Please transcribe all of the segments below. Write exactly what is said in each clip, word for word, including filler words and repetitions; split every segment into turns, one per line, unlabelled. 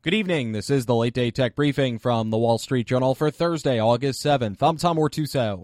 Good evening. This is the Late Day Tech Briefing from the Wall Street Journal for Thursday, August seventh. I'm Tom Ortuso.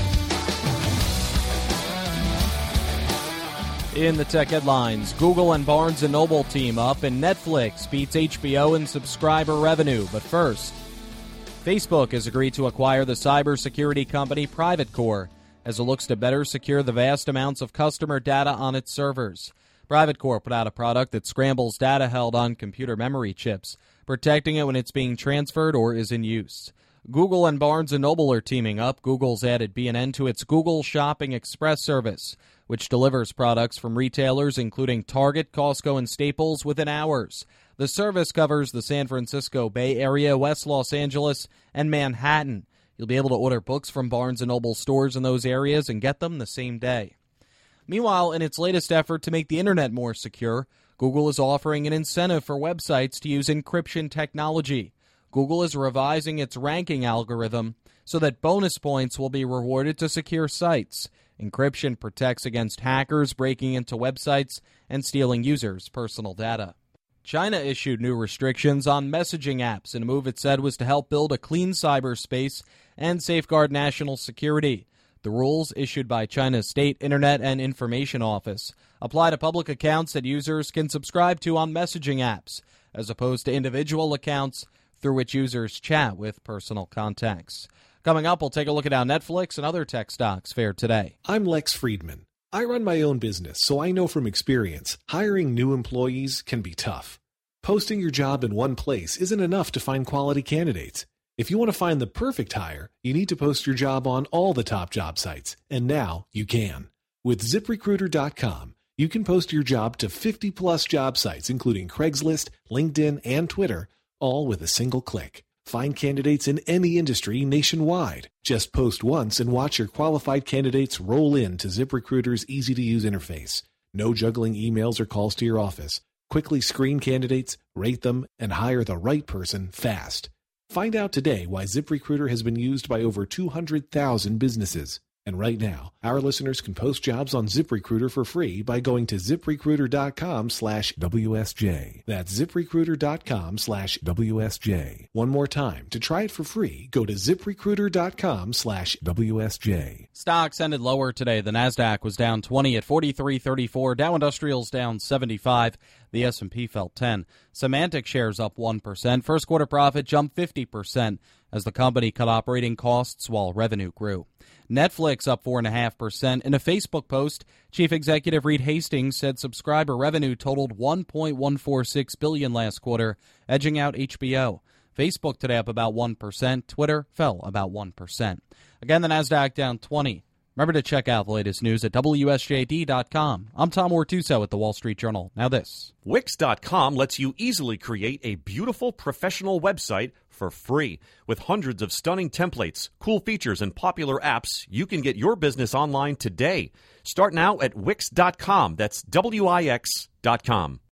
In the tech headlines, Google and Barnes and Noble team up, and Netflix beats H B O in subscriber revenue. But first, Facebook has agreed to acquire the cybersecurity company PrivateCore as it looks to better secure the vast amounts of customer data on its servers. PrivateCore put out a product that scrambles data held on computer memory chips, protecting it when it's being transferred or is in use. Google and Barnes and Noble are teaming up. Google's added B and N to its Google Shopping Express service, which delivers products from retailers including Target, Costco, and Staples within hours. The service covers the San Francisco Bay Area, West Los Angeles, and Manhattan. You'll be able to order books from Barnes and Noble stores in those areas and get them the same day. Meanwhile, in its latest effort to make the internet more secure, Google is offering an incentive for websites to use encryption technology. Google is revising its ranking algorithm so that bonus points will be rewarded to secure sites. Encryption protects against hackers breaking into websites and stealing users' personal data. China issued new restrictions on messaging apps in a move it said was to help build a clean cyberspace and safeguard national security. The rules, issued by China's State Internet and Information Office, apply to public accounts that users can subscribe to on messaging apps, as opposed to individual accounts through which users chat with personal contacts. Coming up, we'll take a look at how Netflix and other tech stocks fared today.
I'm Lex Friedman. I run my own business, so I know from experience, hiring new employees can be tough. Posting your job in one place isn't enough to find quality candidates. If you want to find the perfect hire, you need to post your job on all the top job sites, and now you can. With zip recruiter dot com, you can post your job to fifty plus job sites, including Craigslist, LinkedIn, and Twitter, all with a single click. Find candidates in any industry nationwide. Just post once and watch your qualified candidates roll in to ZipRecruiter's easy-to-use interface. No juggling emails or calls to your office. Quickly screen candidates, rate them, and hire the right person fast. Find out today why ZipRecruiter has been used by over two hundred thousand businesses. And right now, our listeners can post jobs on ZipRecruiter for free by going to zip recruiter dot com slash W S J. That's zip recruiter dot com slash W S J. One more time, to try it for free, go to zip recruiter dot com slash W S J.
Stocks ended lower today. The Nasdaq was down twenty at forty-three thirty-four. Dow Industrials down seventy-five. The S and P fell ten. Symantec shares up one percent. First quarter profit jumped fifty percent as the company cut operating costs while revenue grew. Netflix up four point five percent. In a Facebook post, Chief Executive Reed Hastings said subscriber revenue totaled one point one four six billion dollars last quarter, edging out H B O. Facebook today up about one percent. Twitter fell about one percent. Again, the Nasdaq down twenty. Remember to check out the latest news at W S J D dot com. I'm Tom Ortuso at the Wall Street Journal. Now this.
Wix dot com lets you easily create a beautiful professional website for free. With hundreds of stunning templates, cool features, and popular apps, you can get your business online today. Start now at Wix dot com. That's W I X dot com.